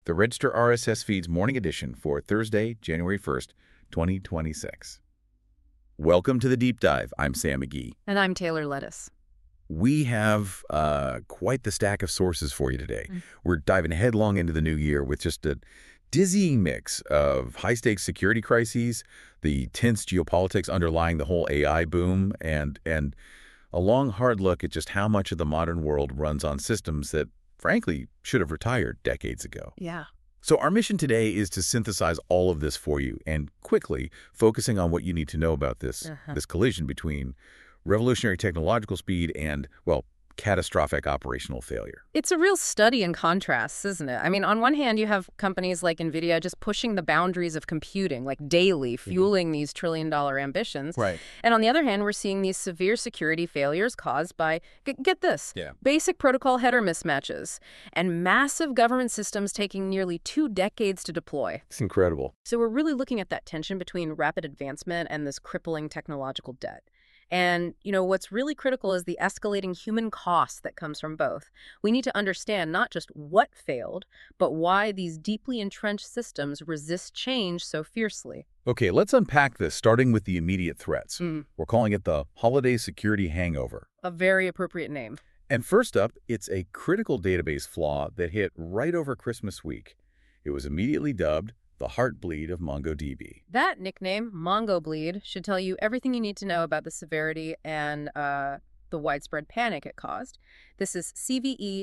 the Register RSS Feeds Morning Edition for Thursday, January 1st, 2026. Welcome to the Deep Dive. I'm Sam McGee. And I'm Taylor Lettuce. We have quite the stack of sources for you today. We're diving headlong into the new year with just a dizzying mix of high-stakes security crises, the tense geopolitics underlying the whole AI boom, and a long, hard look at just how much of the modern world runs on systems that, frankly, should have retired decades ago. Yeah. So our mission today is to synthesize all of this for you and quickly focusing on what you need to know about this collision between revolutionary technological speed and, well, catastrophic operational failure. It's a real study in contrasts, isn't it? I mean, on one hand, you have companies like NVIDIA just pushing the boundaries of computing, like daily, fueling these trillion-dollar ambitions. Right. And on the other hand, we're seeing these severe security failures caused by, get this, Yeah. basic protocol header mismatches and massive government systems taking nearly 2 decades to deploy. It's incredible. So we're really looking at that tension between rapid advancement and this crippling technological debt. And, what's really critical is the escalating human cost that comes from both. We need to understand not just what failed, but why these deeply entrenched systems resist change so fiercely. Okay, let's unpack this, starting with the immediate threats. We're calling it the holiday security hangover. A very appropriate name. And first up, it's a critical database flaw that hit right over Christmas week. It was immediately dubbed the heartbleed of MongoDB. That nickname, MongoBleed, should tell you everything you need to know about the severity and the widespread panic it caused. This is CVE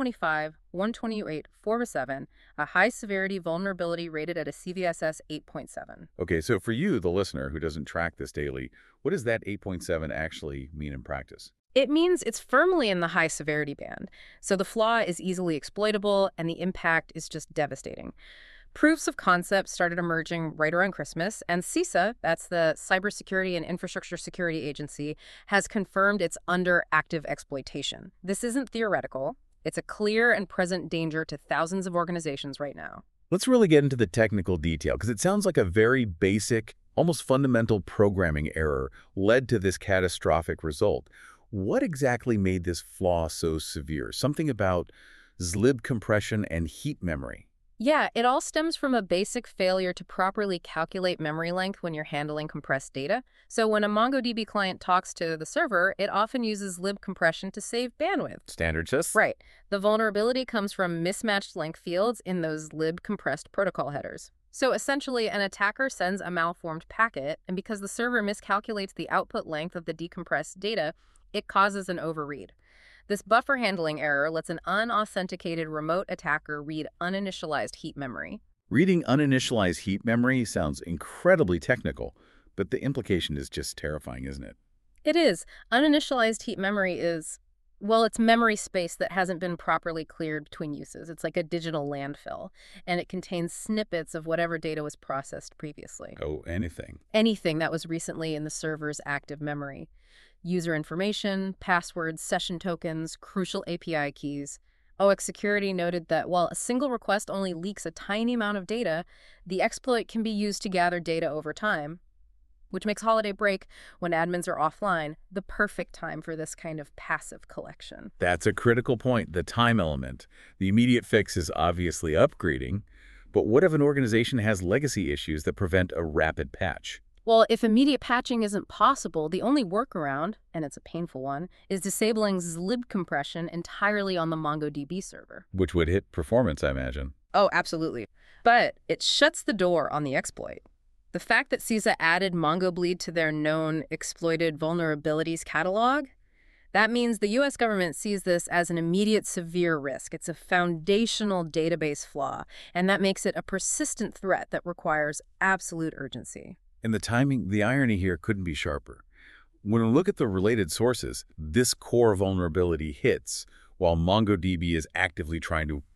2025-128-407, a high-severity vulnerability rated at a CVSS 8.7. Okay, so for you, the listener who doesn't track this daily, what does that 8.7 actually mean in practice? It means it's firmly in the high-severity band, so the flaw is easily exploitable and the impact is just devastating. Proofs of concept started emerging right around Christmas, and CISA, that's the Cybersecurity and Infrastructure Security Agency, has confirmed it's under active exploitation. This isn't theoretical. It's a clear and present danger to thousands of organizations right now. Let's really get into the technical detail, because it sounds like a very basic, almost fundamental programming error led to this catastrophic result. What exactly made this flaw so severe? Something about zlib compression and heap memory. Yeah, it all stems from a basic failure to properly calculate memory length when you're handling compressed data. So when a MongoDB client talks to the server, it often uses lib compression to save bandwidth. Standard just? Right. The vulnerability comes from mismatched length fields in those lib compressed protocol headers. So essentially, an attacker sends a malformed packet, and because the server miscalculates the output length of the decompressed data, it causes an overread. This buffer handling error lets an unauthenticated remote attacker read uninitialized heap memory. Reading uninitialized heap memory sounds incredibly technical, but the implication is just terrifying, isn't it? It is. Uninitialized heap memory is, well, it's memory space that hasn't been properly cleared between uses. It's like a digital landfill, and it contains snippets of whatever data was processed previously. Oh, anything. Anything that was recently in the server's active memory. User information, passwords, session tokens, crucial API keys. OX Security noted that while a single request only leaks a tiny amount of data, the exploit can be used to gather data over time, which makes holiday break, when admins are offline, the perfect time for this kind of passive collection. That's a critical point, the time element. The immediate fix is obviously upgrading, but what if an organization has legacy issues that prevent a rapid patch? Well, if immediate patching isn't possible, the only workaround, and it's a painful one, is disabling zlib compression entirely on the MongoDB server. Which would hit performance, I imagine. Oh, absolutely. But it shuts the door on the exploit. The fact that CISA added MongoBleed to their known exploited vulnerabilities catalog, that means the U.S. government sees this as an immediate severe risk. It's a foundational database flaw, and that makes it a persistent threat that requires absolute urgency. And the timing, the irony here couldn't be sharper. When we look at the related sources, this core vulnerability hits while MongoDB is actively trying to,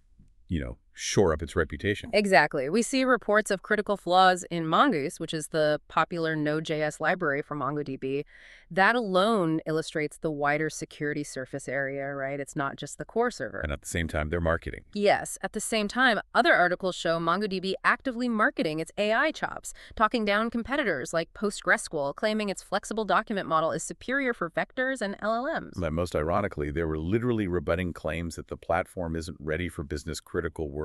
shore up its reputation. Exactly. We see reports of critical flaws in Mongoose, which is the popular Node.js library for MongoDB. That alone illustrates the wider security surface area, right? It's not just the core server. And at the same time, they're marketing. Yes. At the same time, other articles show MongoDB actively marketing its AI chops, talking down competitors like PostgreSQL, claiming its flexible document model is superior for vectors and LLMs. But most ironically, they were literally rebutting claims that the platform isn't ready for business-critical workloads.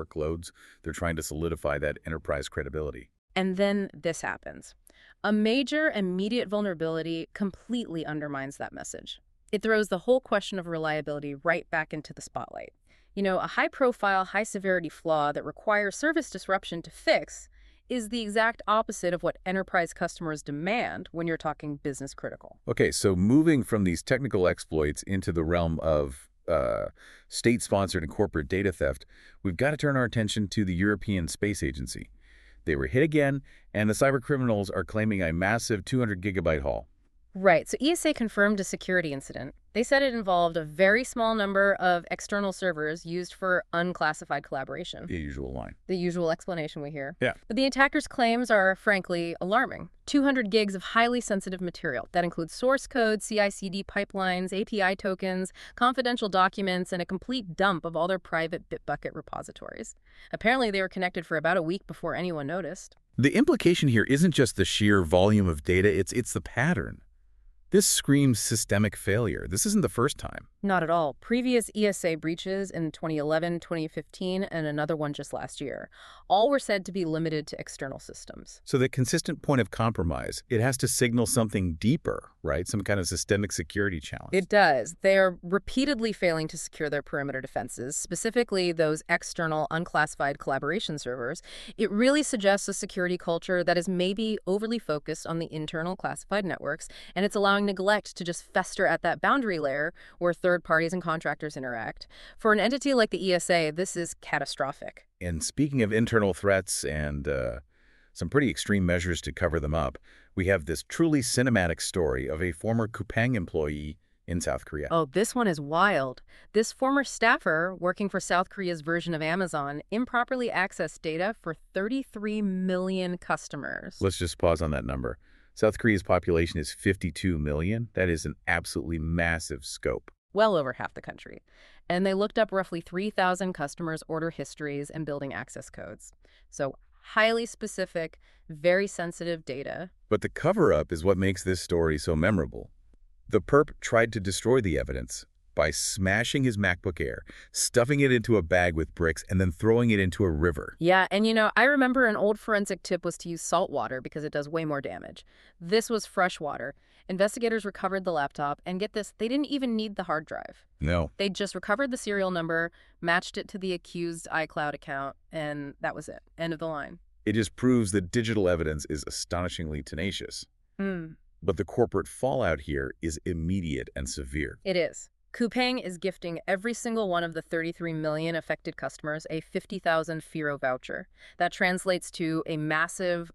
workloads. They're trying to solidify that enterprise credibility. And then this happens. A major immediate vulnerability completely undermines that message. It throws the whole question of reliability right back into the spotlight. You know, a high-profile, high-severity flaw that requires service disruption to fix is the exact opposite of what enterprise customers demand when you're talking business critical. Okay, so moving from these technical exploits into the realm of state-sponsored and corporate data theft, we've got to turn our attention to the European Space Agency. They were hit again, and the cybercriminals are claiming a massive 200-gigabyte haul. Right, so ESA confirmed a security incident. They said it involved a very small number of external servers used for unclassified collaboration. The usual line. The usual explanation we hear. Yeah. But the attackers' claims are, frankly, alarming. 200 gigs of highly sensitive material. That includes source code, CI/CD pipelines, API tokens, confidential documents, and a complete dump of all their private Bitbucket repositories. Apparently, they were connected for about a week before anyone noticed. The implication here isn't just the sheer volume of data, it's the pattern. This screams systemic failure. This isn't the first time. Not at all. Previous ESA breaches in 2011, 2015, and another one just last year, all were said to be limited to external systems. So the consistent point of compromise, it has to signal something deeper, right? Some kind of systemic security challenge. It does. They are repeatedly failing to secure their perimeter defenses, specifically those external unclassified collaboration servers. It really suggests a security culture that is maybe overly focused on the internal classified networks, and it's allowing neglect to just fester at that boundary layer where third parties and contractors interact. For an entity like the ESA, this is catastrophic. And speaking of internal threats and some pretty extreme measures to cover them up, we have this truly cinematic story of a former Coupang employee in South Korea. Oh, this one is wild. This former staffer working for South Korea's version of Amazon improperly accessed data for 33 million customers. Let's just pause on that number. South Korea's population is 52 million. That is an absolutely massive scope. Well over half the country. And they looked up roughly 3,000 customers' order histories and building access codes. So highly specific, very sensitive data. But the cover-up is what makes this story so memorable. The perp tried to destroy the evidence by smashing his MacBook Air, stuffing it into a bag with bricks, and then throwing it into a river. Yeah, and you know, I remember an old forensic tip was to use salt water because it does way more damage. This was fresh water. Investigators recovered the laptop, and get this, they didn't even need the hard drive. No. They just recovered the serial number, matched it to the accused iCloud account, and that was it. End of the line. It just proves that digital evidence is astonishingly tenacious. But the corporate fallout here is immediate and severe. It is. Coupang is gifting every single one of the 33 million affected customers a 50,000 Firo voucher. That translates to a massive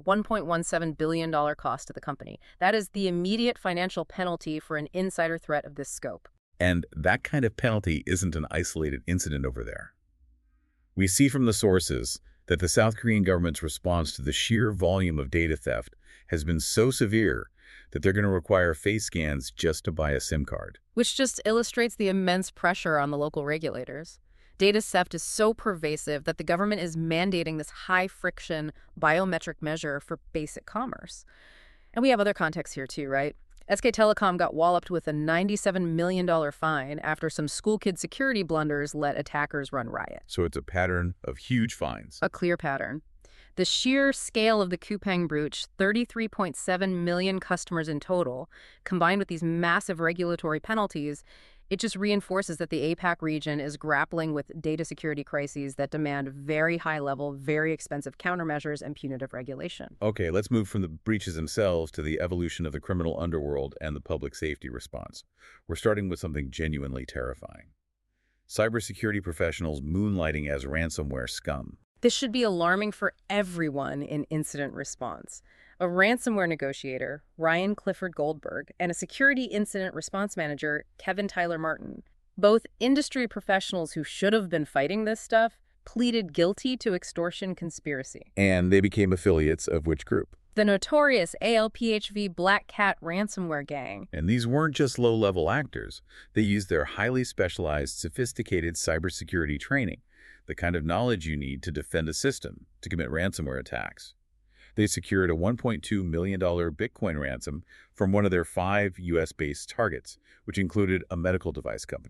$1.17 billion cost to the company. That is the immediate financial penalty for an insider threat of this scope. And that kind of penalty isn't an isolated incident over there. We see from the sources that the South Korean government's response to the sheer volume of data theft has been so severe that they're going to require face scans just to buy a SIM card. Which just illustrates the immense pressure on the local regulators. Data theft is so pervasive that the government is mandating this high-friction biometric measure for basic commerce. And we have other contexts here too, right? SK Telecom got walloped with a $97 million fine after some school kid security blunders let attackers run riot. So it's a pattern of huge fines. A clear pattern. The sheer scale of the Coupang breach, 33.7 million customers in total, combined with these massive regulatory penalties, it just reinforces that the APAC region is grappling with data security crises that demand very high-level, very expensive countermeasures and punitive regulation. Okay, let's move from the breaches themselves to the evolution of the criminal underworld and the public safety response. We're starting with something genuinely terrifying. Cybersecurity professionals moonlighting as ransomware scum. This should be alarming for everyone in incident response. A ransomware negotiator, Ryan Clifford Goldberg, and a security incident response manager, Kevin Tyler Martin, both industry professionals who should have been fighting this stuff, pleaded guilty to extortion conspiracy. And they became affiliates of which group? The notorious ALPHV Black Cat ransomware gang. And these weren't just low-level actors. They used their highly specialized, sophisticated cybersecurity training, the kind of knowledge you need to defend a system, to commit ransomware attacks. They secured a $1.2 million Bitcoin ransom from one of their 5 U.S.-based targets, which included a medical device company.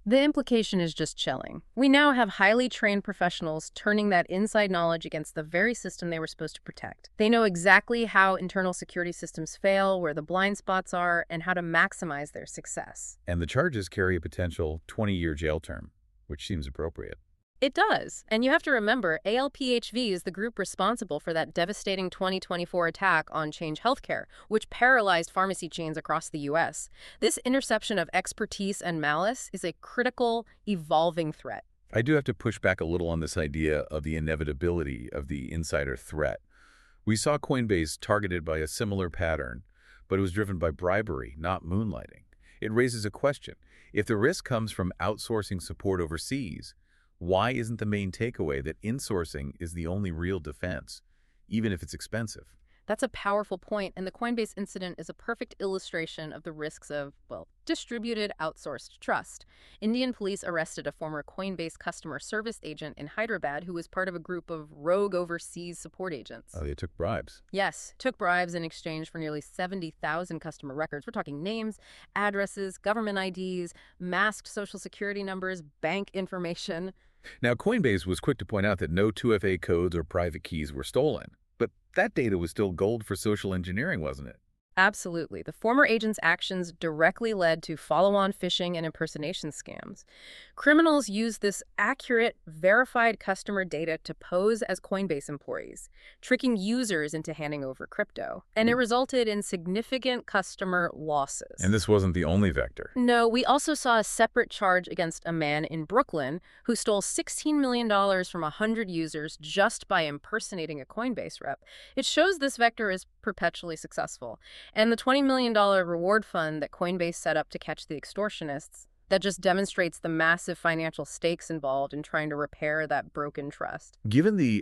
The implication is just chilling. We now have highly trained professionals turning that inside knowledge against the very system they were supposed to protect. They know exactly how internal security systems fail, where the blind spots are, and how to maximize their success. And the charges carry a potential 20-year jail term, which seems appropriate. It does. And you have to remember, ALPHV is the group responsible for that devastating 2024 attack on Change Healthcare, which paralyzed pharmacy chains across the U.S. This interception of expertise and malice is a critical, evolving threat. I do have to push back a little on this idea of the inevitability of the insider threat. We saw Coinbase targeted by a similar pattern, but it was driven by bribery, not moonlighting. It raises a question. If the risk comes from outsourcing support overseas, why isn't the main takeaway that insourcing is the only real defense, even if it's expensive? That's a powerful point, and the Coinbase incident is a perfect illustration of the risks of, well, distributed outsourced trust. Indian police arrested a former Coinbase customer service agent in Hyderabad who was part of a group of rogue overseas support agents. Oh, they took bribes. Yes, took bribes in exchange for nearly 70,000 customer records. We're talking names, addresses, government IDs, masked social security numbers, bank information. Now, Coinbase was quick to point out that no 2FA codes or private keys were stolen. But that data was still gold for social engineering, wasn't it? Absolutely. The former agent's actions directly led to follow-on phishing and impersonation scams. Criminals used this accurate, verified customer data to pose as Coinbase employees, tricking users into handing over crypto. And it resulted in significant customer losses. And this wasn't the only vector. No, we also saw a separate charge against a man in Brooklyn who stole $16 million from 100 users just by impersonating a Coinbase rep. It shows this vector is perpetually successful. And the $20 million reward fund that Coinbase set up to catch the extortionists, that just demonstrates the massive financial stakes involved in trying to repair that broken trust. Given the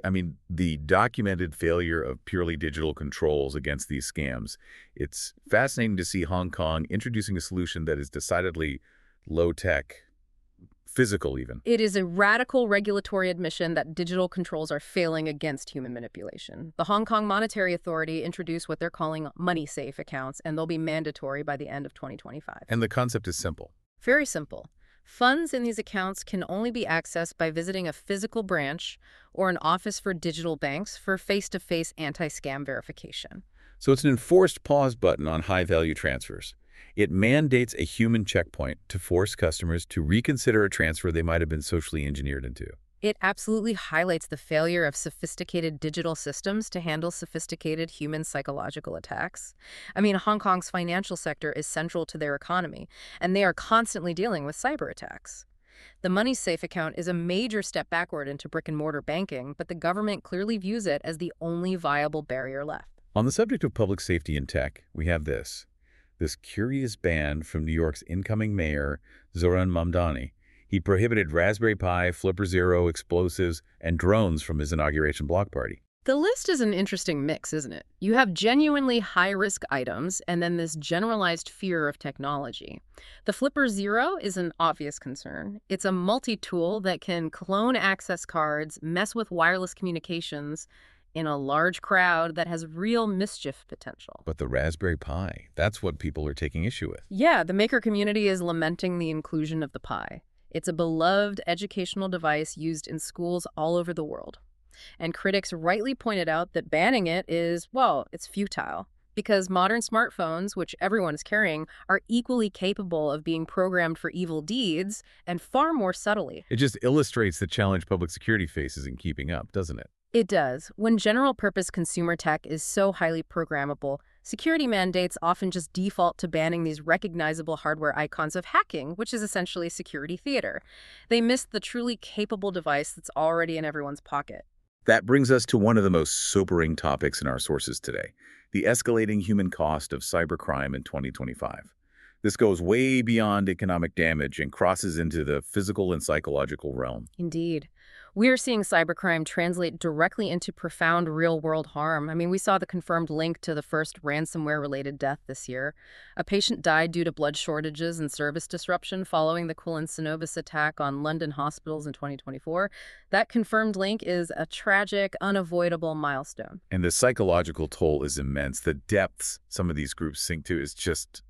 documented failure of purely digital controls against these scams, it's fascinating to see Hong Kong introducing a solution that is decidedly low-tech, physical even. It is a radical regulatory admission that digital controls are failing against human manipulation. The Hong Kong Monetary Authority introduced what they're calling money-safe accounts, and they'll be mandatory by the end of 2025. And the concept is simple. Very simple. Funds in these accounts can only be accessed by visiting a physical branch or an office for digital banks for face-to-face anti-scam verification. So it's an enforced pause button on high-value transfers. It mandates a human checkpoint to force customers to reconsider a transfer they might have been socially engineered into. It absolutely highlights the failure of sophisticated digital systems to handle sophisticated human psychological attacks. I mean, Hong Kong's financial sector is central to their economy, and they are constantly dealing with cyber attacks. The MoneySafe account is a major step backward into brick-and-mortar banking, but the government clearly views it as the only viable barrier left. On the subject of public safety in tech, we have this curious ban from New York's incoming mayor, Zohran Mamdani. He prohibited Raspberry Pi, Flipper Zero, explosives, and drones from his inauguration block party. The list is an interesting mix, isn't it? You have genuinely high-risk items and then this generalized fear of technology. The Flipper Zero is an obvious concern. It's a multi-tool that can clone access cards, mess with wireless communications, in a large crowd that has real mischief potential. But the Raspberry Pi, that's what people are taking issue with. Yeah, the maker community is lamenting the inclusion of the Pi. It's a beloved educational device used in schools all over the world. And critics rightly pointed out that banning it is, well, it's futile. Because modern smartphones, which everyone is carrying, are equally capable of being programmed for evil deeds and far more subtly. It just illustrates the challenge public security faces in keeping up, doesn't it? It does. When general-purpose consumer tech is so highly programmable, security mandates often just default to banning these recognizable hardware icons of hacking, which is essentially security theater. They miss the truly capable device that's already in everyone's pocket. That brings us to one of the most sobering topics in our sources today, the escalating human cost of cybercrime in 2025. This goes way beyond economic damage and crosses into the physical and psychological realm. Indeed. We're seeing cybercrime translate directly into profound real-world harm. I mean, we saw the confirmed link to the first ransomware-related death this year. A patient died due to blood shortages and service disruption following the Quillen Synovus attack on London hospitals in 2024. That confirmed link is a tragic, unavoidable milestone. And the psychological toll is immense. The depths some of these groups sink to is just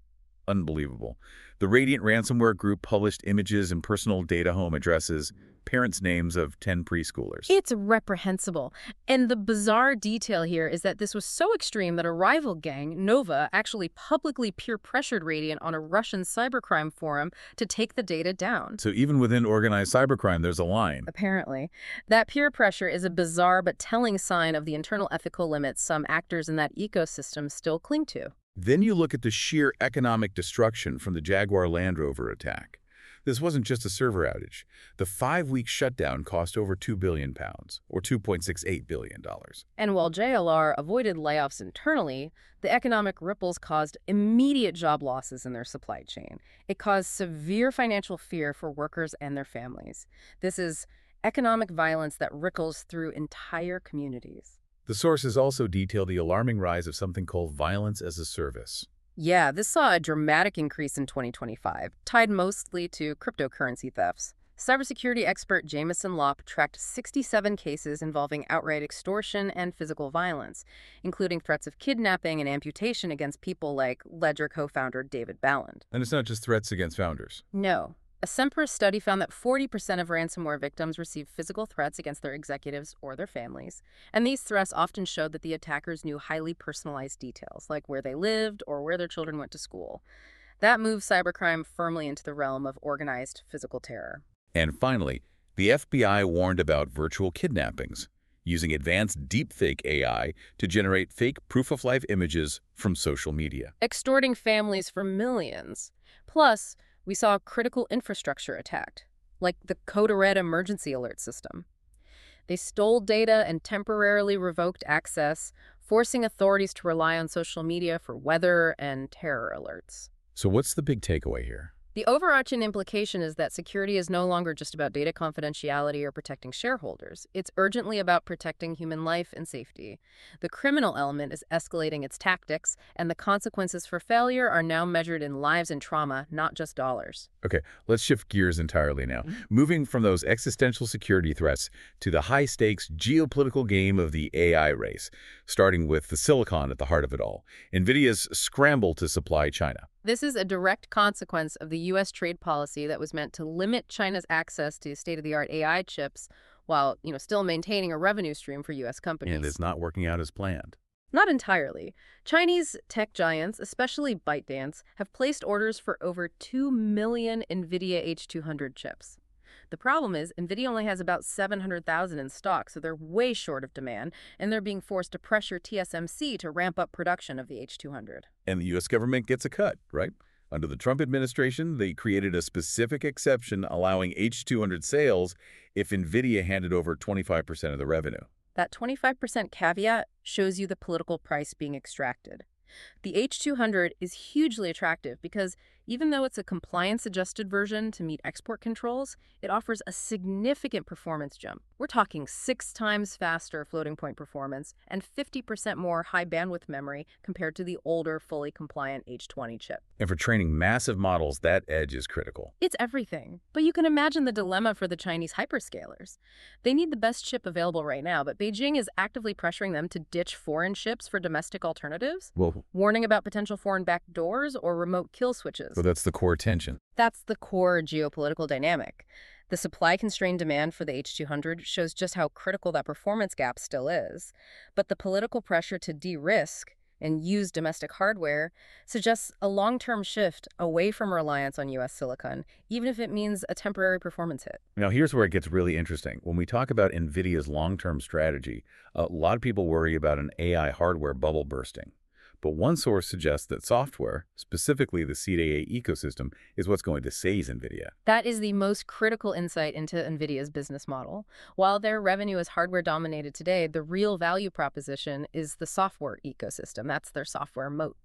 Unbelievable. The Radiant ransomware group published images and personal data, home addresses, parents' names of 10 preschoolers. It's reprehensible. And the bizarre detail here is that this was so extreme that a rival gang, Nova, actually publicly peer-pressured Radiant on a Russian cybercrime forum to take the data down. So even within organized cybercrime, there's a line. Apparently. That peer pressure is a bizarre but telling sign of the internal ethical limits some actors in that ecosystem still cling to. Then you look at the sheer economic destruction from the Jaguar Land Rover attack. This wasn't just a server outage. The 5-week shutdown cost over £2 billion, or $2.68 billion. And while JLR avoided layoffs internally, the economic ripples caused immediate job losses in their supply chain. It caused severe financial fear for workers and their families. This is economic violence that ripples through entire communities. The sources also detail the alarming rise of something called violence as a service. Yeah, this saw a dramatic increase in 2025, tied mostly to cryptocurrency thefts. Cybersecurity expert Jameson Lopp tracked 67 cases involving outright extortion and physical violence, including threats of kidnapping and amputation against people like Ledger co-founder David Balland. And it's not just threats against founders. No. A Sempra study found that 40% of ransomware victims received physical threats against their executives or their families. And these threats often showed that the attackers knew highly personalized details, like where they lived or where their children went to school. That moved cybercrime firmly into the realm of organized physical terror. And finally, the FBI warned about virtual kidnappings, using advanced deepfake AI to generate fake proof-of-life images from social media. Extorting families for millions. Plus, we saw critical infrastructure attacked, like the Code Red emergency alert system. They stole data and temporarily revoked access, forcing authorities to rely on social media for weather and terror alerts. So what's the big takeaway here? The overarching implication is that security is no longer just about data confidentiality or protecting shareholders. It's urgently about protecting human life and safety. The criminal element is escalating its tactics, and the consequences for failure are now measured in lives and trauma, not just dollars. Okay, let's shift gears entirely now. Moving from those existential security threats to the high-stakes geopolitical game of the AI race, starting with the silicon at the heart of it all, NVIDIA's scramble to supply China. This is a direct consequence of the U.S. trade policy that was meant to limit China's access to state-of-the-art AI chips while, still maintaining a revenue stream for U.S. companies. And it's not working out as planned. Not entirely. Chinese tech giants, especially ByteDance, have placed orders for over 2 million NVIDIA H200 chips. The problem is, NVIDIA only has about 700,000 in stock, so they're way short of demand, and they're being forced to pressure TSMC to ramp up production of the H200. And the U.S. government gets a cut, right? Under the Trump administration, they created a specific exception allowing H200 sales if NVIDIA handed over 25% of the revenue. That 25% caveat shows you the political price being extracted. The H200 is hugely attractive because even though it's a compliance-adjusted version to meet export controls, it offers a significant performance jump. We're talking 6 times faster floating point performance and 50% more high bandwidth memory compared to the older, fully compliant H20 chip. And for training massive models, that edge is critical. It's everything. But you can imagine the dilemma for the Chinese hyperscalers. They need the best chip available right now, but Beijing is actively pressuring them to ditch foreign chips for domestic alternatives, warning about potential foreign backdoors or remote kill switches. So that's the core tension. That's the core geopolitical dynamic. The supply-constrained demand for the H200 shows just how critical that performance gap still is. But the political pressure to de-risk and use domestic hardware suggests a long-term shift away from reliance on U.S. silicon, even if it means a temporary performance hit. Now, here's where it gets really interesting. When we talk about NVIDIA's long-term strategy, a lot of people worry about an AI hardware bubble bursting. But one source suggests that software, specifically the CDA ecosystem, is what's going to seize NVIDIA. That is the most critical insight into NVIDIA's business model. While their revenue is hardware-dominated today, the real value proposition is the software ecosystem. That's their software moat.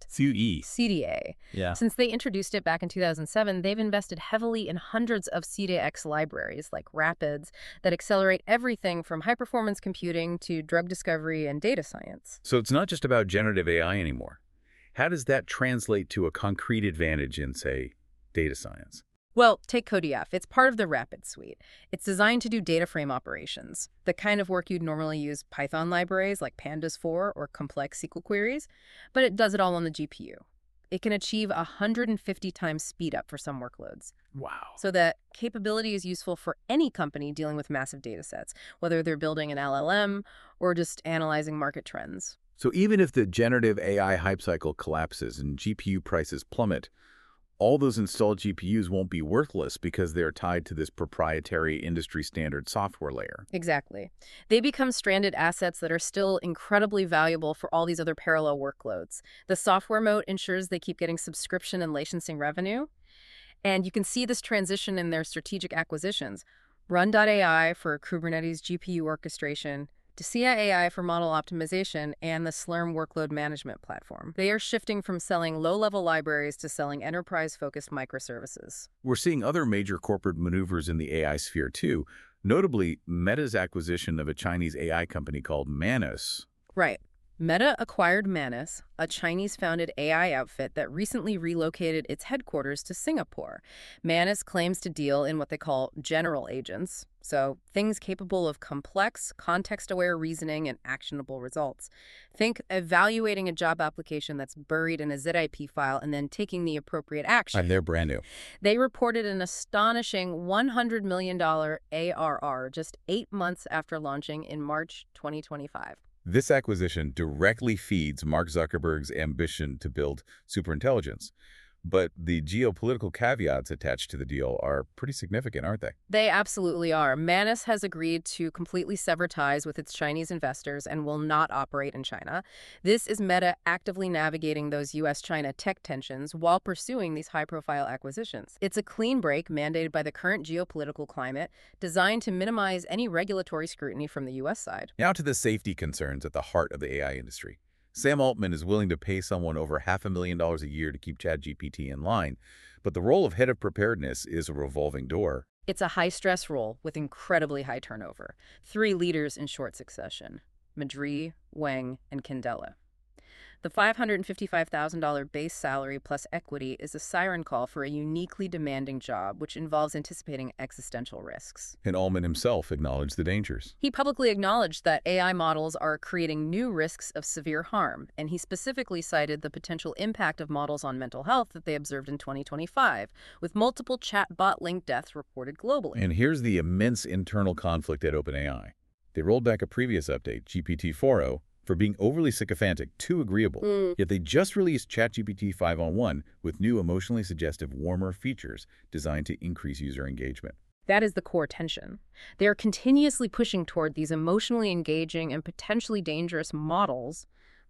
CDA. Yeah. Since they introduced it back in 2007, they've invested heavily in hundreds of CDX libraries like Rapids that accelerate everything from high-performance computing to drug discovery and data science. So it's not just about generative AI anymore. How does that translate to a concrete advantage in, say, data science? Well, take CodeF. It's part of the Rapid suite. It's designed to do data frame operations, the kind of work you'd normally use Python libraries like Pandas for or complex SQL queries, but it does it all on the GPU. it can achieve 150 times speed up for some workloads. Wow. So that capability is useful for any company dealing with massive data sets, whether they're building an LLM or just analyzing market trends. So even if the generative AI hype cycle collapses and GPU prices plummet, all those installed GPUs won't be worthless because they're tied to this proprietary industry standard software layer. Exactly. They become stranded assets that are still incredibly valuable for all these other parallel workloads. The software moat ensures they keep getting subscription and licensing revenue. And you can see this transition in their strategic acquisitions. Run.ai for Kubernetes GPU orchestration, Decea AI for model optimization, and the Slurm workload management platform. They are shifting from selling low-level libraries to selling enterprise-focused microservices. We're seeing other major corporate maneuvers in the AI sphere too, notably Meta's acquisition of a Chinese AI company called Manus. Right. Meta acquired Manus, a Chinese-founded AI outfit that recently relocated its headquarters to Singapore. Manus claims to deal in what they call general agents, so things capable of complex, context-aware reasoning and actionable results. Think evaluating a job application that's buried in a zip file and then taking the appropriate action. And they're brand new. They reported an astonishing $100 million ARR just 8 months after launching in March 2025. This acquisition directly feeds Mark Zuckerberg's ambition to build superintelligence. But the geopolitical caveats attached to the deal are pretty significant, aren't they? They absolutely are. Manus has agreed to completely sever ties with its Chinese investors and will not operate in China. This is Meta actively navigating those U.S.-China tech tensions while pursuing these high-profile acquisitions. It's a clean break mandated by the current geopolitical climate, designed to minimize any regulatory scrutiny from the U.S. side. Now to the safety concerns at the heart of the AI industry. Sam Altman is willing to pay someone over $500,000 a year to keep ChatGPT in line, but the role of head of preparedness is a revolving door. It's a high-stress role with incredibly high turnover. 3 leaders in short succession: Madri, Wang, and Candela. The $555,000 base salary plus equity is a siren call for a uniquely demanding job, which involves anticipating existential risks. And Altman himself acknowledged the dangers. He publicly acknowledged that AI models are creating new risks of severe harm, and he specifically cited the potential impact of models on mental health that they observed in 2025, with multiple chatbot-linked deaths reported globally. And here's the immense internal conflict at OpenAI. They rolled back a previous update, GPT-4o, for being overly sycophantic, too agreeable. Yet they just released ChatGPT 5.1 with new emotionally suggestive, warmer features designed to increase user engagement. That is the core tension. They are continuously pushing toward these emotionally engaging and potentially dangerous models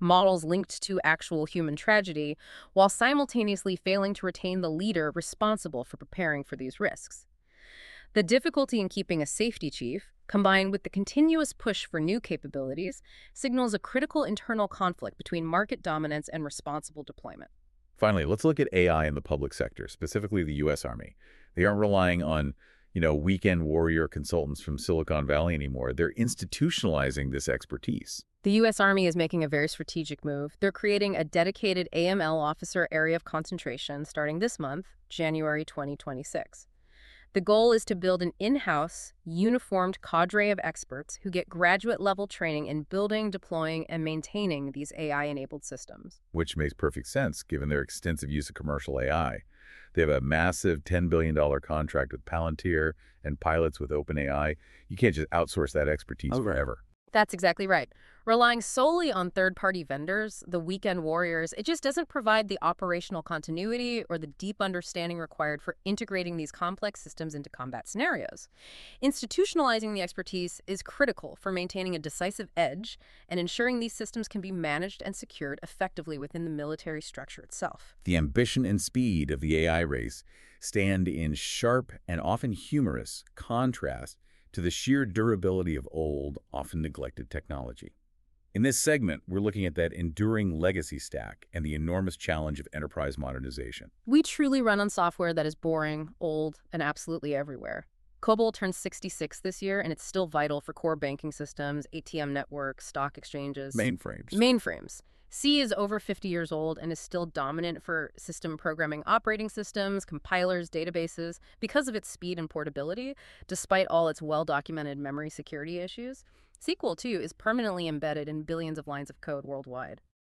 linked to actual human tragedy, while simultaneously failing to retain the leader responsible for preparing for these risks. The difficulty in keeping a safety chief, combined with the continuous push for new capabilities, signals a critical internal conflict between market dominance and responsible deployment. Finally, let's look at AI in the public sector, specifically the U.S. Army. They aren't relying on, weekend warrior consultants from Silicon Valley anymore. They're institutionalizing this expertise. The U.S. Army is making a very strategic move. They're creating a dedicated AML officer area of concentration starting this month, January 2026. The goal is to build an in-house, uniformed cadre of experts who get graduate-level training in building, deploying, and maintaining these AI-enabled systems. Which makes perfect sense, given their extensive use of commercial AI. They have a massive $10 billion contract with Palantir and pilots with OpenAI. You can't just outsource that expertise forever. That's exactly right. Relying solely on third-party vendors, the weekend warriors, it just doesn't provide the operational continuity or the deep understanding required for integrating these complex systems into combat scenarios. Institutionalizing the expertise is critical for maintaining a decisive edge and ensuring these systems can be managed and secured effectively within the military structure itself. The ambition and speed of the AI race stand in sharp and often humorous contrast to the sheer durability of old, often neglected technology. In this segment, we're looking at that enduring legacy stack and the enormous challenge of enterprise modernization. We truly run on software that is boring, old, and absolutely everywhere. COBOL turns 66 this year, and it's still vital for core banking systems, ATM networks, stock exchanges. Mainframes. C is over 50 years old and is still dominant for system programming operating systems, compilers, databases, because of its speed and portability, despite all its well-documented memory security issues. SQL, too, is permanently embedded in billions of lines of code worldwide.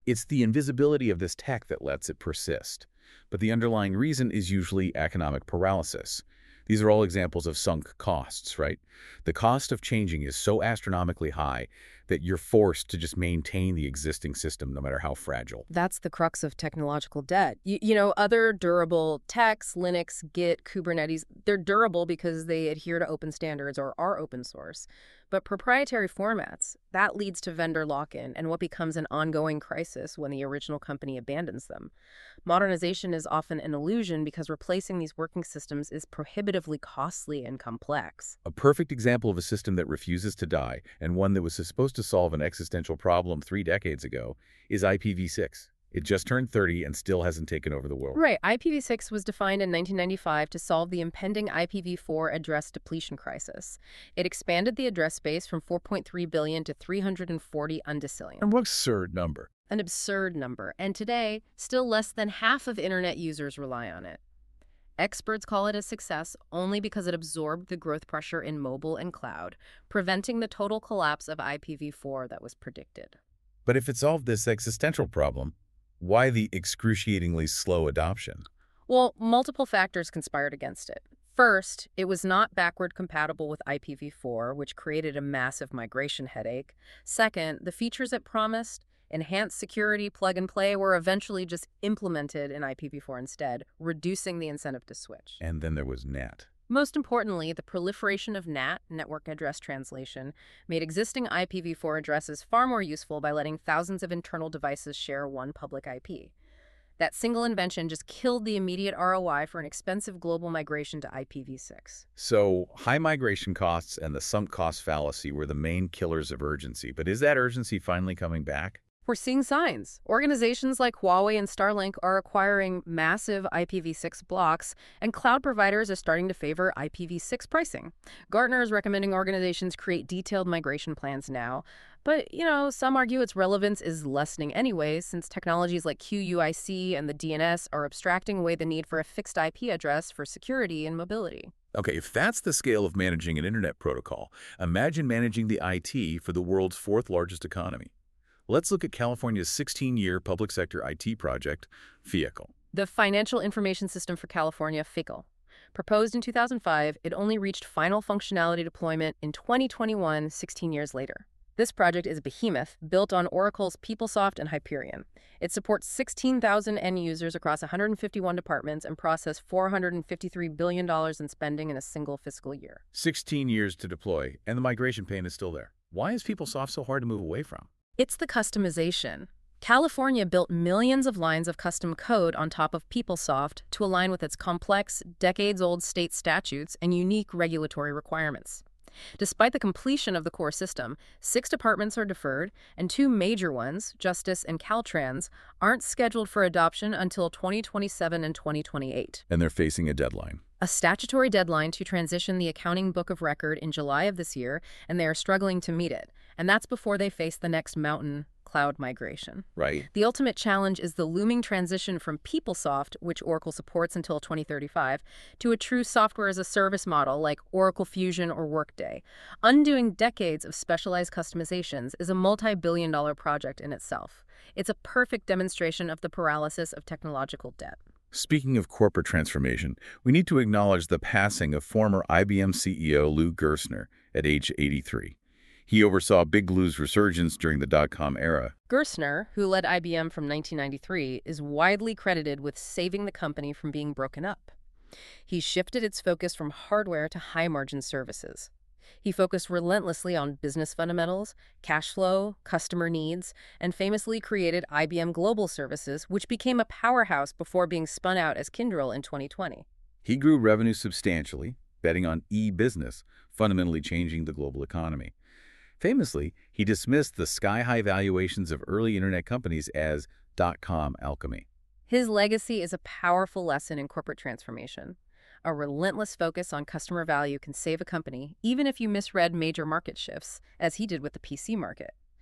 It's the invisibility of this tech that lets it persist. But the underlying reason is usually economic paralysis. These are all examples of sunk costs, right? The cost of changing is so astronomically high that you're forced to just maintain the existing system no matter how fragile. That's the crux of technological debt. Other durable techs, Linux, Git, Kubernetes, they're durable because they adhere to open standards or are open source. But proprietary formats, that leads to vendor lock-in and what becomes an ongoing crisis when the original company abandons them. Modernization is often an illusion because replacing these working systems is prohibitively costly and complex. A perfect example of a system that refuses to die, and one that was supposed to solve an existential problem 3 decades ago, is IPv6. It just turned 30 and still hasn't taken over the world. Right. IPv6 was defined in 1995 to solve the impending IPv4 address depletion crisis. It expanded the address space from 4.3 billion to 340 undecillion. And what absurd number. An absurd number. And today, still less than half of internet users rely on it. Experts call it a success only because it absorbed the growth pressure in mobile and cloud, preventing the total collapse of IPv4 that was predicted. But if it solved this existential problem, why the excruciatingly slow adoption? Well, multiple factors conspired against it. First, it was not backward compatible with IPv4, which created a massive migration headache. Second, the features it promised, enhanced security, plug and play, were eventually just implemented in IPv4 instead, reducing the incentive to switch. And then there was NAT. Most importantly, the proliferation of NAT, network address translation, made existing IPv4 addresses far more useful by letting thousands of internal devices share one public IP. That single invention just killed the immediate ROI for an expensive global migration to IPv6. So, high migration costs and the sunk cost fallacy were the main killers of urgency. But is that urgency finally coming back? We're seeing signs. Organizations like Huawei and Starlink are acquiring massive IPv6 blocks, and cloud providers are starting to favor IPv6 pricing. Gartner is recommending organizations create detailed migration plans now. But, some argue its relevance is lessening anyway, since technologies like QUIC and the DNS are abstracting away the need for a fixed IP address for security and mobility. Okay, if that's the scale of managing an internet protocol, imagine managing the IT for the world's fourth largest economy. Let's look at California's 16-year public sector IT project, FIACL. The Financial Information System for California, FICL. Proposed in 2005, it only reached final functionality deployment in 2021, 16 years later. This project is a behemoth built on Oracle's PeopleSoft and Hyperion. It supports 16,000 end users across 151 departments and processed $453 billion in spending in a single fiscal year. 16 years to deploy, and the migration pain is still there. Why is PeopleSoft so hard to move away from? It's the customization. California built millions of lines of custom code on top of PeopleSoft to align with its complex, decades-old state statutes and unique regulatory requirements. Despite the completion of the core system, 6 departments are deferred, and 2 major ones, Justice and Caltrans, aren't scheduled for adoption until 2027 and 2028. And they're facing a deadline. A statutory deadline to transition the accounting book of record in July of this year, and they are struggling to meet it. And that's before they face the next mountain, cloud migration. Right. The ultimate challenge is the looming transition from PeopleSoft, which Oracle supports until 2035, to a true software-as-a-service model like Oracle Fusion or Workday. Undoing decades of specialized customizations is a multi-billion-dollar project in itself. It's a perfect demonstration of the paralysis of technological debt. Speaking of corporate transformation, we need to acknowledge the passing of former IBM CEO Lou Gerstner at age 83. He oversaw Big Blue's resurgence during the dot-com era. Gerstner, who led IBM from 1993, is widely credited with saving the company from being broken up. He shifted its focus from hardware to high-margin services. He focused relentlessly on business fundamentals, cash flow, customer needs, and famously created IBM Global Services, which became a powerhouse before being spun out as Kyndryl in 2020. He grew revenue substantially, betting on e-business, fundamentally changing the global economy. Famously, he dismissed the sky-high valuations of early internet companies as dot-com alchemy. His legacy is a powerful lesson in corporate transformation. A relentless focus on customer value can save a company, even if you misread major market shifts, as he did with the PC market.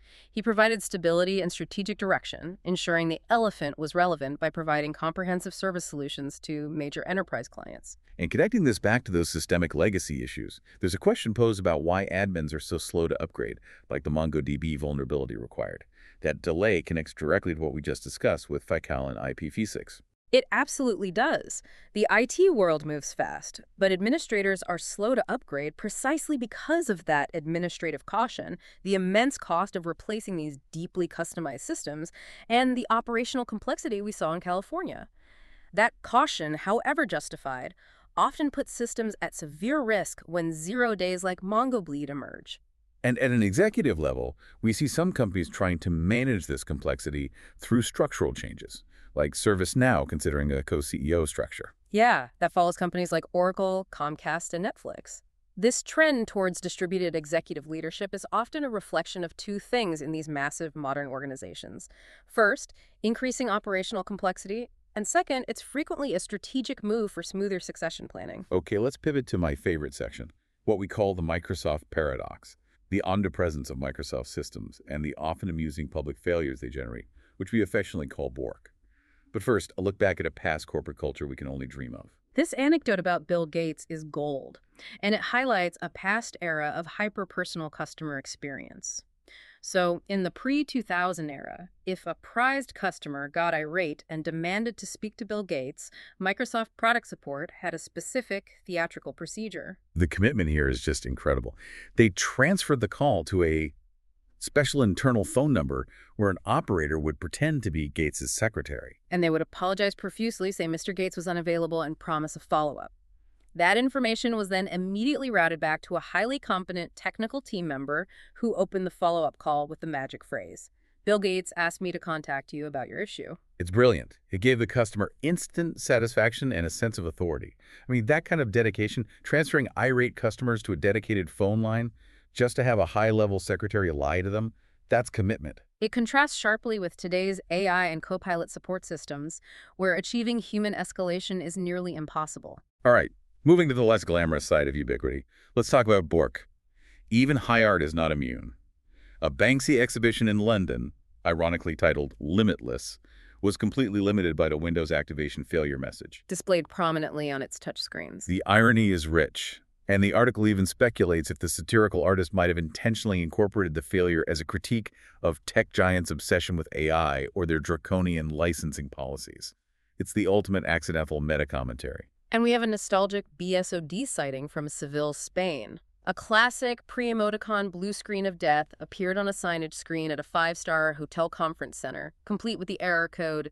He provided stability and strategic direction, ensuring the elephant was relevant by providing comprehensive service solutions to major enterprise clients. And connecting this back to those systemic legacy issues, there's a question posed about why admins are so slow to upgrade, like the MongoDB vulnerability required. That delay connects directly to what we just discussed with FICAL and IPv6. It absolutely does. The IT world moves fast, but administrators are slow to upgrade precisely because of that administrative caution, the immense cost of replacing these deeply customized systems, and the operational complexity we saw in California. That caution, however justified, often puts systems at severe risk when zero-days like MongoBleed emerge. And at an executive level, we see some companies trying to manage this complexity through structural changes, like ServiceNow considering a co-CEO structure. Yeah, that follows companies like Oracle, Comcast, and Netflix. This trend towards distributed executive leadership is often a reflection of two things in these massive modern organizations. First, increasing operational complexity, and second, it's frequently a strategic move for smoother succession planning. Okay, let's pivot to my favorite section, what we call the Microsoft paradox, the omnipresence of Microsoft systems and the often amusing public failures they generate, which we affectionately call Bork. But first, a look back at a past corporate culture we can only dream of. This anecdote about Bill Gates is gold, and it highlights a past era of hyper-personal customer experience. So, in the pre-2000 era, if a prized customer got irate and demanded to speak to Bill Gates, Microsoft product support had a specific theatrical procedure. The commitment here is just incredible. They transferred the call to a special internal phone number where an operator would pretend to be Gates' secretary. And they would apologize profusely, say Mr. Gates was unavailable, and promise a follow-up. That information was then immediately routed back to a highly competent technical team member who opened the follow-up call with the magic phrase, "Bill Gates asked me to contact you about your issue." It's brilliant. It gave the customer instant satisfaction and a sense of authority. I mean, that kind of dedication, transferring irate customers to a dedicated phone line just to have a high-level secretary lie to them, that's commitment. It contrasts sharply with today's AI and Copilot support systems, where achieving human escalation is nearly impossible. All right, moving to the less glamorous side of ubiquity, let's talk about Bork. Even high art is not immune. A Banksy exhibition in London, ironically titled Limitless, was completely limited by the Windows activation failure message. Displayed prominently on its touchscreens. The irony is rich, and the article even speculates if the satirical artist might have intentionally incorporated the failure as a critique of tech giants' obsession with AI or their draconian licensing policies. It's the ultimate accidental meta-commentary. And we have a nostalgic BSOD sighting from Seville, Spain. A classic pre-emoticon blue screen of death appeared on a signage screen at a five-star hotel conference center, complete with the error code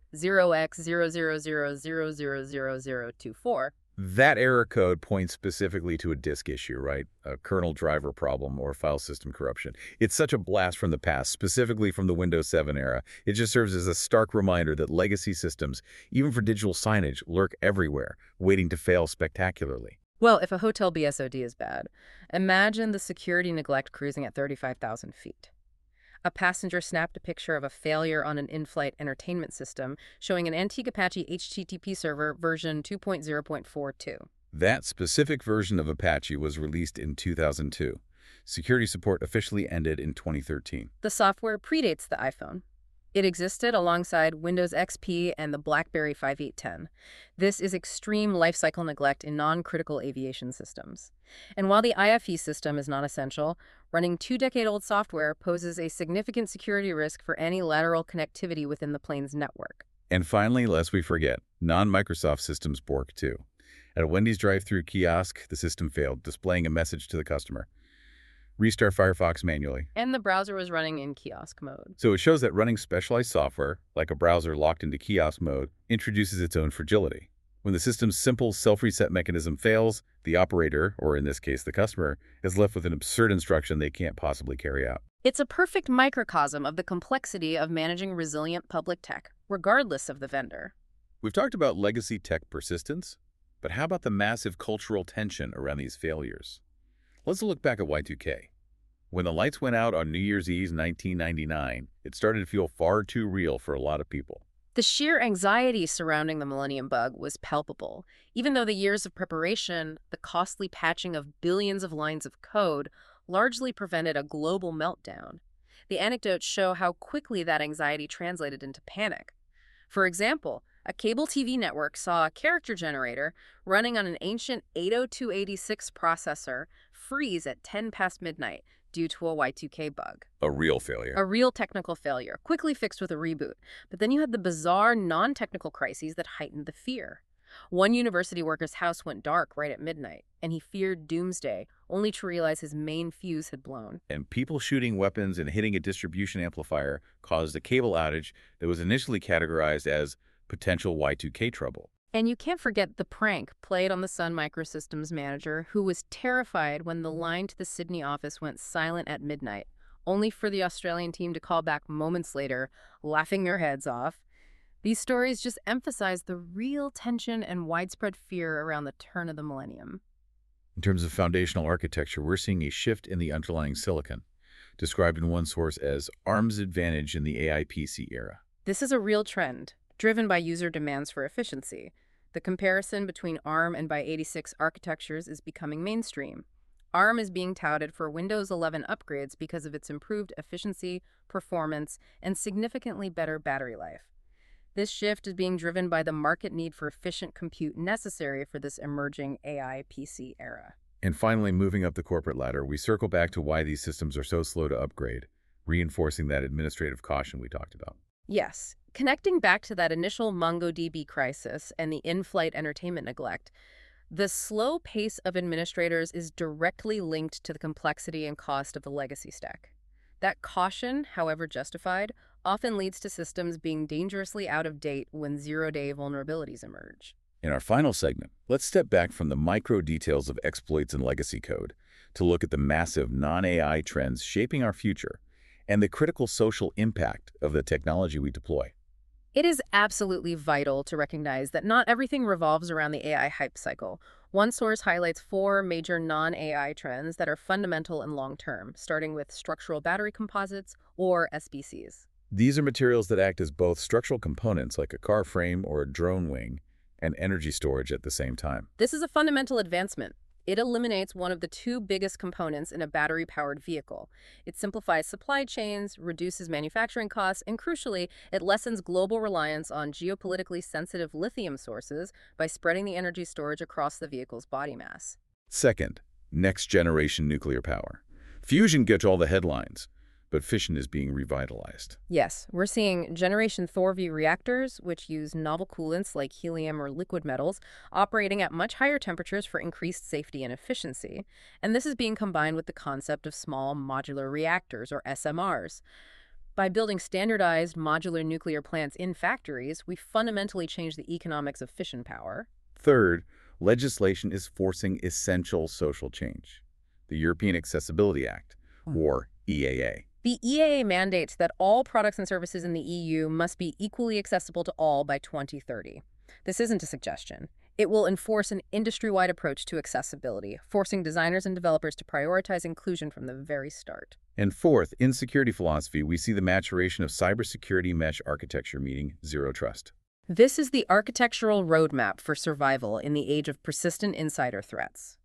0x0000000024. That error code points specifically to a disk issue, right? A kernel driver problem or file system corruption. It's such a blast from the past, specifically from the Windows 7 era. It just serves as a stark reminder that legacy systems, even for digital signage, lurk everywhere, waiting to fail spectacularly. Well, if a hotel BSOD is bad, imagine the security neglect cruising at 35,000 feet. A passenger snapped a picture of a failure on an in-flight entertainment system showing an antique Apache HTTP server version 2.0.42. That specific version of Apache was released in 2002. Security support officially ended in 2013. The software predates the iPhone. It existed alongside Windows XP and the BlackBerry 5810. This is extreme lifecycle neglect in non-critical aviation systems. And while the IFE system is not essential, running two-decade-old software poses a significant security risk for any lateral connectivity within the plane's network. And finally, lest we forget, non-Microsoft systems Bork too. At a Wendy's drive-thru kiosk, the system failed, displaying a message to the customer. Restart Firefox manually. And the browser was running in kiosk mode. So it shows that running specialized software, like a browser locked into kiosk mode, introduces its own fragility. When the system's simple self-reset mechanism fails, the operator, or in this case the customer, is left with an absurd instruction they can't possibly carry out. It's a perfect microcosm of the complexity of managing resilient public tech, regardless of the vendor. We've talked about legacy tech persistence, but how about the massive cultural tension around these failures? Let's look back at Y2K. When the lights went out on New Year's Eve 1999, it started to feel far too real for a lot of people. The sheer anxiety surrounding the Millennium Bug was palpable, even though the years of preparation, the costly patching of billions of lines of code, largely prevented a global meltdown. The anecdotes show how quickly that anxiety translated into panic. For example, a cable TV network saw a character generator running on an ancient 80286 processor freeze at 10 past midnight due to a Y2K bug. A real failure. A real technical failure, quickly fixed with a reboot. But then you had the bizarre non-technical crises that heightened the fear. One university worker's house went dark right at midnight, and he feared doomsday, only to realize his main fuse had blown. And people shooting weapons and hitting a distribution amplifier caused a cable outage that was initially categorized as potential Y2K trouble. And you can't forget the prank played on the Sun Microsystems manager, who was terrified when the line to the Sydney office went silent at midnight, only for the Australian team to call back moments later, laughing their heads off. These stories just emphasize the real tension and widespread fear around the turn of the millennium. In terms of foundational architecture, we're seeing a shift in the underlying silicon, described in one source as ARM's advantage in the AI PC era. This is a real trend, driven by user demands for efficiency. The comparison between ARM and x86 architectures is becoming mainstream. ARM is being touted for Windows 11 upgrades because of its improved efficiency, performance, and significantly better battery life. This shift is being driven by the market need for efficient compute necessary for this emerging AI PC era. And finally, moving up the corporate ladder, we circle back to why these systems are so slow to upgrade, reinforcing that administrative caution we talked about. Yes, connecting back to that initial MongoDB crisis and the in-flight entertainment neglect, the slow pace of administrators is directly linked to the complexity and cost of the legacy stack. That caution, however justified, often leads to systems being dangerously out of date when zero-day vulnerabilities emerge. In our final segment, let's step back from the micro details of exploits and legacy code to look at the massive non-AI trends shaping our future and the critical social impact of the technology we deploy. It is absolutely vital to recognize that not everything revolves around the AI hype cycle. One source highlights 4 major non-AI trends that are fundamental and long-term, starting with structural battery composites, or SBCs. These are materials that act as both structural components like a car frame or a drone wing and energy storage at the same time. This is a fundamental advancement. It eliminates one of the 2 biggest components in a battery-powered vehicle. It simplifies supply chains, reduces manufacturing costs, and crucially, it lessens global reliance on geopolitically sensitive lithium sources by spreading the energy storage across the vehicle's body mass. Second, next-generation nuclear power. Fusion gets all the headlines, but fission is being revitalized. Yes, we're seeing Generation Thorvey reactors, which use novel coolants like helium or liquid metals, operating at much higher temperatures for increased safety and efficiency. And this is being combined with the concept of small modular reactors, or SMRs. By building standardized modular nuclear plants in factories, we fundamentally change the economics of fission power. Third, legislation is forcing essential social change. The European Accessibility Act, or EAA. The EAA mandates that all products and services in the EU must be equally accessible to all by 2030. This isn't a suggestion. It will enforce an industry-wide approach to accessibility, forcing designers and developers to prioritize inclusion from the very start. And fourth, in security philosophy, we see the maturation of cybersecurity mesh architecture meeting Zero Trust. This is the architectural roadmap for survival in the age of persistent insider threats.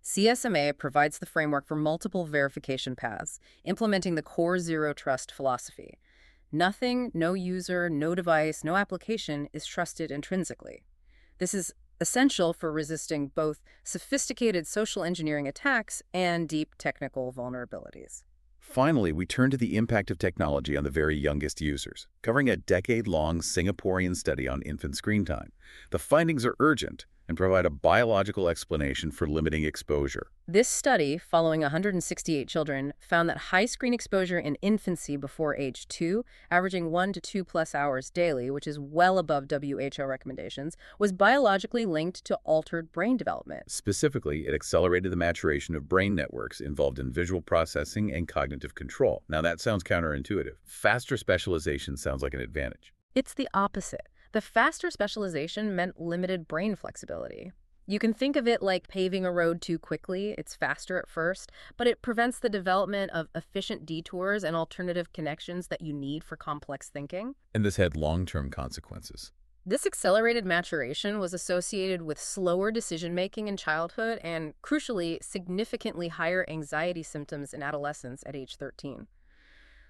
CSMA provides the framework for multiple verification paths, implementing the core Zero Trust philosophy. Nothing, no user, no device, no application is trusted intrinsically. This is essential for resisting both sophisticated social engineering attacks and deep technical vulnerabilities. Finally, we turn to the impact of technology on the very youngest users, covering a decade-long Singaporean study on infant screen time. The findings are urgent and provide a biological explanation for limiting exposure. This study, following 168 children, found that high screen exposure in infancy before age 2, averaging 1 to 2+ hours daily, which is well above WHO recommendations, was biologically linked to altered brain development. Specifically, it accelerated the maturation of brain networks involved in visual processing and cognitive control. Now, that sounds counterintuitive. Faster specialization sounds like an advantage. It's the opposite. The faster specialization meant limited brain flexibility. You can think of it like paving a road too quickly. It's faster at first, but it prevents the development of efficient detours and alternative connections that you need for complex thinking. And this had long-term consequences. This accelerated maturation was associated with slower decision-making in childhood and, crucially, significantly higher anxiety symptoms in adolescence at age 13.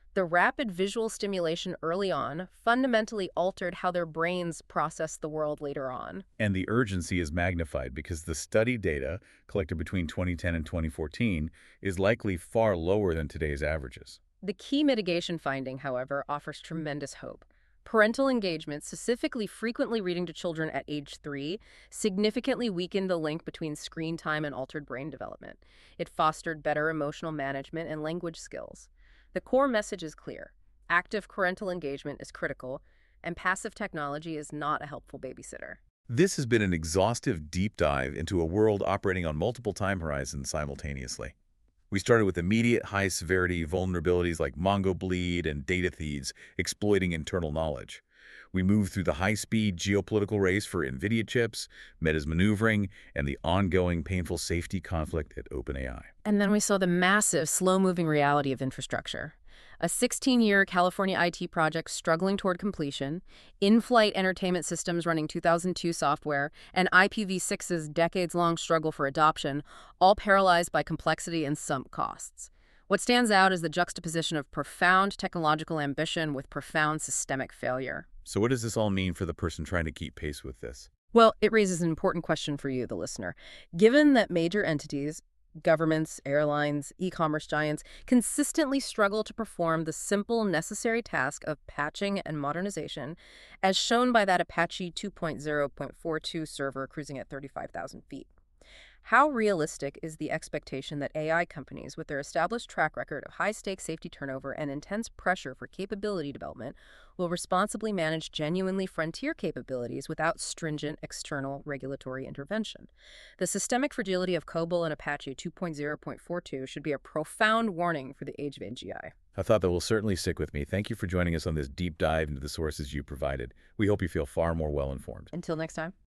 The rapid visual stimulation early on fundamentally altered how their brains processed the world later on. And the urgency is magnified because the study data collected between 2010 and 2014 is likely far lower than today's averages. The key mitigation finding, however, offers tremendous hope. Parental engagement, specifically frequently reading to children at age 3, significantly weakened the link between screen time and altered brain development. It fostered better emotional management and language skills. The core message is clear. Active parental engagement is critical, and passive technology is not a helpful babysitter. This has been an exhaustive deep dive into a world operating on multiple time horizons simultaneously. We started with immediate high-severity vulnerabilities like MongoBleed and data thieves exploiting internal knowledge. We moved through the high-speed geopolitical race for NVIDIA chips, Meta's maneuvering, and the ongoing painful safety conflict at OpenAI. And then we saw the massive, slow-moving reality of infrastructure. A 16-year California IT project struggling toward completion, in-flight entertainment systems running 2002 software, and IPv6's decades-long struggle for adoption, all paralyzed by complexity and sunk costs. What stands out is the juxtaposition of profound technological ambition with profound systemic failure. So what does this all mean for the person trying to keep pace with this? Well, it raises an important question for you, the listener. Given that major entities, governments, airlines, e-commerce giants consistently struggle to perform the simple, necessary task of patching and modernization, as shown by that Apache 2.0.42 server cruising at 35,000 feet. How realistic is the expectation that AI companies, with their established track record of high-stakes safety turnover and intense pressure for capability development, will responsibly manage genuinely frontier capabilities without stringent external regulatory intervention? The systemic fragility of COBOL and Apache 2.0.42 should be a profound warning for the age of AGI. A thought that will certainly stick with me. Thank you for joining us on this deep dive into the sources you provided. We hope you feel far more well-informed. Until next time.